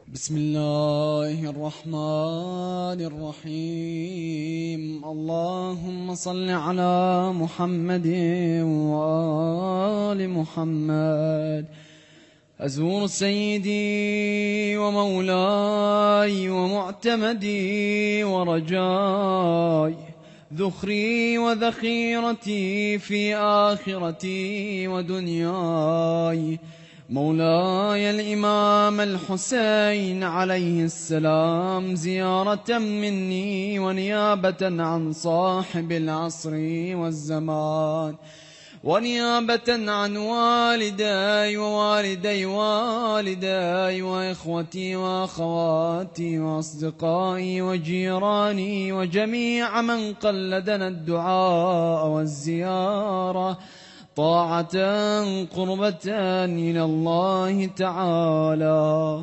بسم الله الرحمن الرحيم. اللهم صل على محمد وآل محمد. أزور سيدي ومولاي ومعتمدي ورجاي، ذخري وذخيرتي في آخرتي ودنياي، مولاي الإمام الحسين عليه السلام، زيارة مني ونيابة عن صاحب العصر والزمان، ونيابة عن والدي ووالدي والدي وإخوتي وأخواتي وأصدقائي وجيراني وجميع من قلدنا الدعاء والزيارة، طاعة قربة إلى الله تعالى.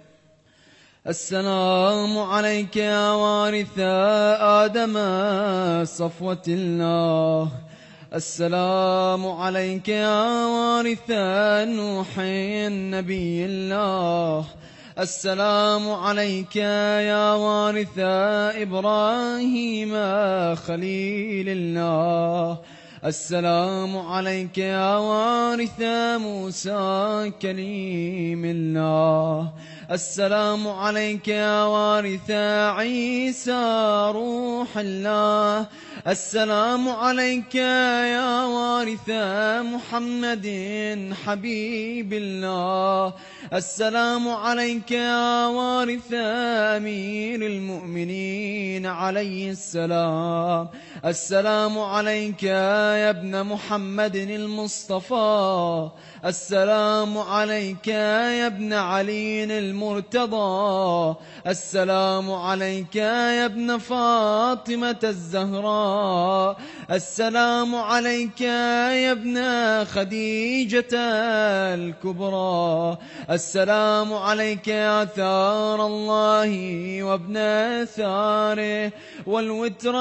السلام عليك يا وارث آدم صفوة الله، السلام عليك يا وارث نوح نبي الله، السلام عليك يا وارث إبراهيم خليل الله، السلام عليك يا وارث موسى كليم الله، السلام عليك يا وارث عيسى روح الله، السلام عليك يا وارث محمد حبيب الله، السلام عليك يا وارث أمير المؤمنين عليه السلام، السلام عليك يا ابن محمد المصطفى، السلام عليك يا ابن علي المرتضى، السلام عليك يا ابن فاطمة الزهراء، السلام عليك يا ابن خديجة الكبرى، السلام عليك يا ثار الله وابن ثاره والوتر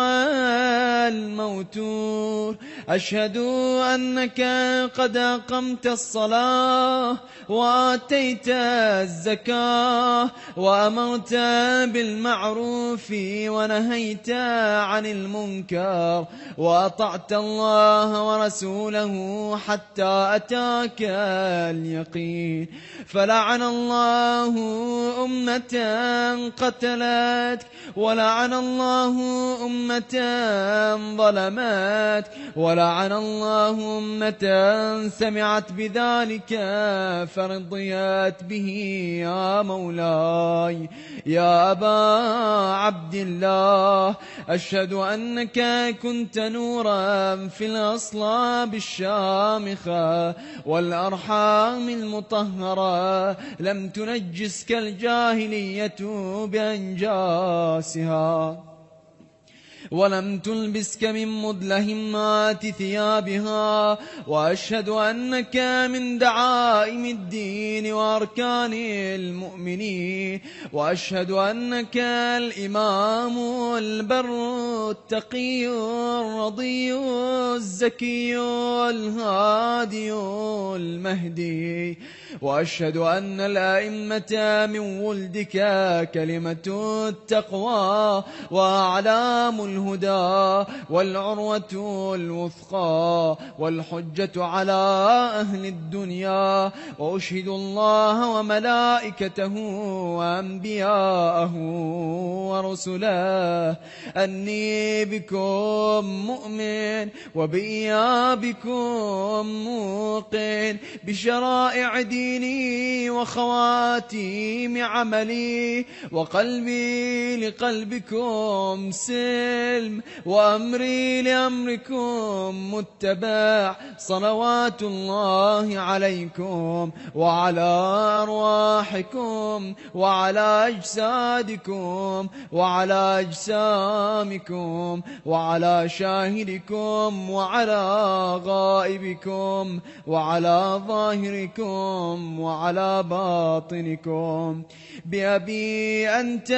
الموتور، أشهد أنك قد أقمت الصلاة وآتيت الزكاة وأمرت بالمعروف ونهيت عن المنكر وأطعت الله ورسوله حتى أتاك اليقين، فلعن الله أمة قتلتك، ولعن الله أمة ظلمت، ولعن الله أمة سمعت بذلك فرضيت به. يا مولاي يا أبا عبد الله، أشهد أنك كنت نورا في الأصلاب الشامخة والأرحام المطهرة، لم تنجسك الجاهلية بأنجاسها، ولم تلبسك من مدلهمات ثيابها، وأشهد أنك من دعائم الدين وأركان المؤمنين، وأشهد أنك الإمام البر التقي الرضي الزكي الهادي المهدي، وأشهد أن الأئمة من ولدك كلمة التقوى وأعلام الهدى والعروة الوثقى والحجة على أهل الدنيا، وأشهد الله وملائكته وأنبياءه ورسله أني بكم مؤمن وبإيابكم موقن بشرائع ديني وخواتيم عملي، وقلبي لقلبكم سلم وأمري لأمركم متبع، صلوات الله عليكم وعلى أرواحكم وعلى أجسادكم وعلى أجسامكم وعلى شاهدكم وعلى غائبكم وعلى ظاهركم ظاهركم وعلى باطنكم. بأبي أنت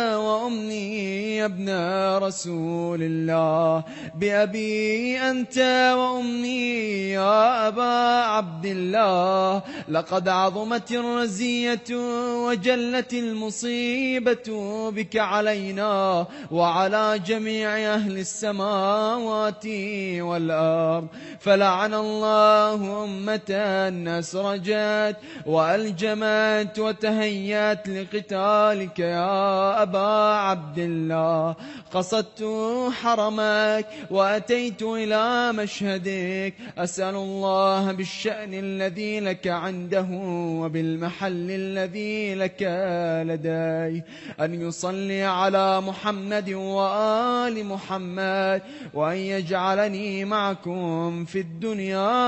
وأمي يا ابن رسول الله، بأبي أنت وأمي يا أبا عبد الله، لقد عظمت الرزية وجلت المصيبة بك علينا وعلى جميع أهل السماوات والأرض. فلعن الله أمة أسرجت وألجمت وتهيأت لقتالك يا أبا عبد الله. قصدت حرمك وأتيت إلى مشهدك، أسأل الله بالشأن الذي لك عنده وبالمحل الذي لك لدي أن يصلي على محمد وآل محمد، وأن يجعلني معكم في الدنيا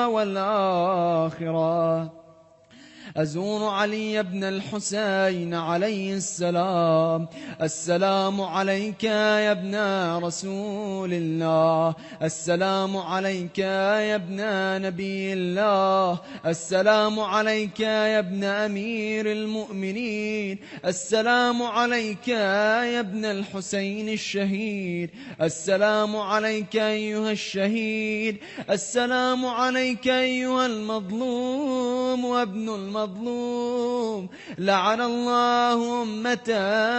والآخرة. أزور علي بن الحسين عليه السلام. السلام عليك يا ابن رسول الله، السلام عليك يا ابن نبي الله، السلام عليك يا ابن أمير المؤمنين، السلام عليك يا ابن الحسين الشهيد، السلام عليك أيها الشهيد، السلام عليك أيها المظلوم وابن المظلوم. لعن الله أمة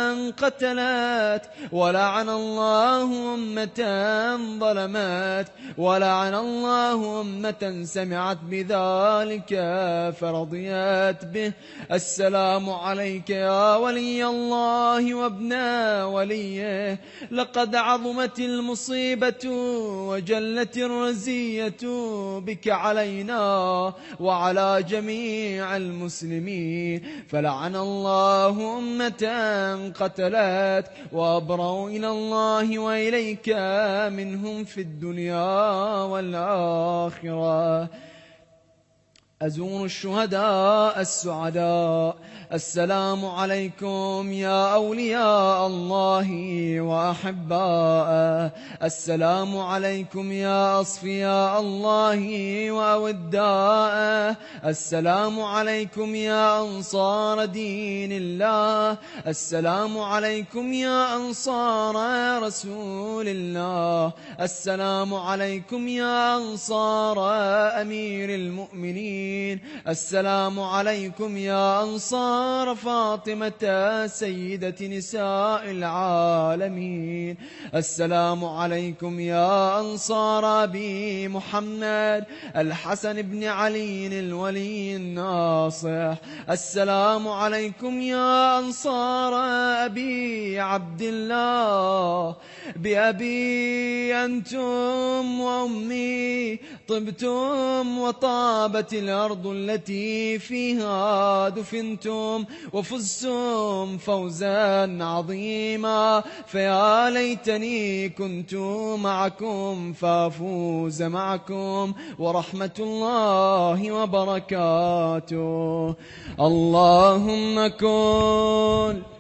قتلت، ولعن الله أمة ظلمت، ولعن الله أمة سمعت بذلك فرضيت به. السلام عليك يا ولي الله وابن وليه، لقد عظمت المصيبة وجلت الرزية بك علينا وعلى جميع المسلمين. فلعن الله أمة قتلت وأبروا إلى الله وإليك منهم في الدنيا والآخرة. أزور الشهداء السعداء. السلام عليكم يا أولياء الله وأحباءه، السلام عليكم يا أصفياء الله وأوداءه، السلام عليكم يا أنصار دين الله، السلام عليكم يا أنصار رسول الله، السلام عليكم يا أنصار أمير المؤمنين، السلام عليكم يا أنصار فاطمة سيدة نساء العالمين، السلام عليكم يا أنصار أبي محمد الحسن بن علي الولي الناصح، السلام عليكم يا أنصار أبي عبد الله. بأبي أنتم وأمي طبتم وطابت الأرض التي فيها دفنتم وفزتم فوزا عظيما، فيا ليتني كنت معكم فافوز معكم، ورحمة الله وبركاته. اللهم كن